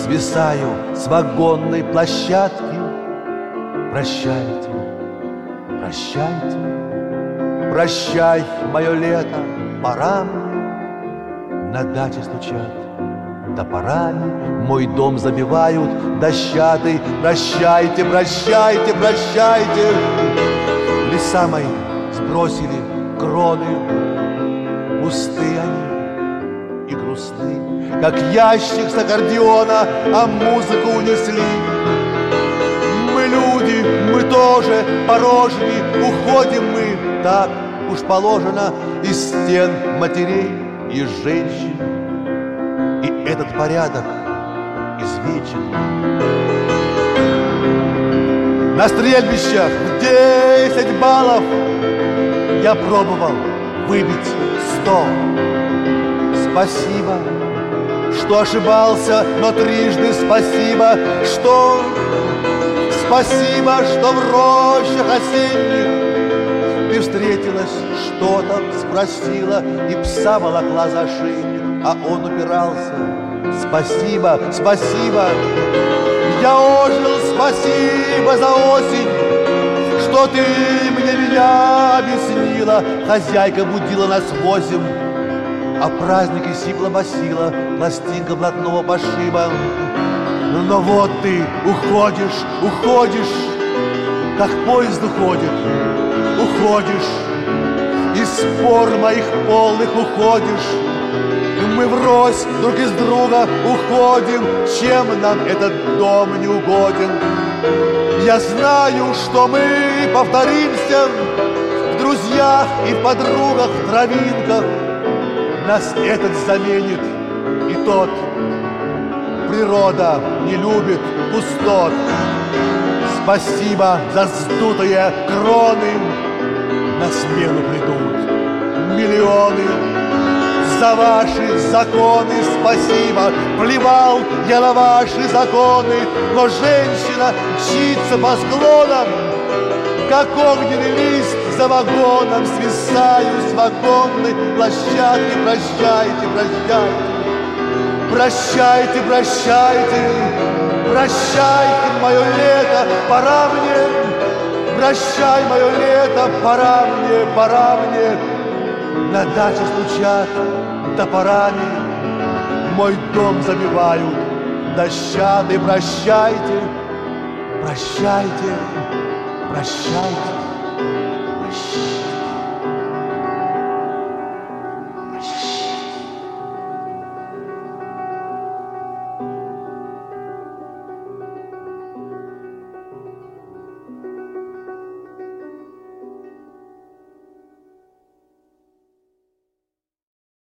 свисаю с вагонной площадки. Прощайте, прощайте, прощай, мое лето, пора мне. На даче стучат топорами, мой дом забивают дощатый. Прощайте, прощайте, прощайте. Леса мои сбросили кроны, пусты они и грустны, как ящик с аккордеона, а музыку унесли. Мы люди, мы тоже порожни, уходим мы, так уж положено, из стен матерей и женщин. И этот порядок извечен. На стрельбищах в 10 баллов я пробовал выбить 100. Спасибо, что ошибался, но трижды спасибо, что... Спасибо, что в рощах осенних ты встретилась, что-то спросила и пса волокла за шею, а он упирался. Спасибо, спасибо, я ожил, спасибо за осень, что ты мне меня объяснила. Хозяйка будила нас в 8, а праздники сипло басила пластинка блатного пошиба. Но вот ты уходишь, уходишь, как поезд уходит, уходишь, из спор моих полных уходишь. Мы врозь друг из друга уходим, чем нам этот дом не угоден. Я знаю, что мы повторимся в друзьях и в подругах, в травинках. Нас этот заменит и тот. Природа не любит пустот. Спасибо за сдутые кроны. На смену придут миллионы. За ваши законы спасибо. Плевал я на ваши законы, но женщина мчится по склонам, как огненный лист за вагоном. Свисаю с вагонной площадки. Прощайте, прощайте. Прощайте, прощайте, прощайте, мое лето, пора мне. Прощай, мое лето, пора мне, пора мне. На даче стучат топорами, мой дом забивают дощатый. Прощайте, прощайте, прощайте, прощайте.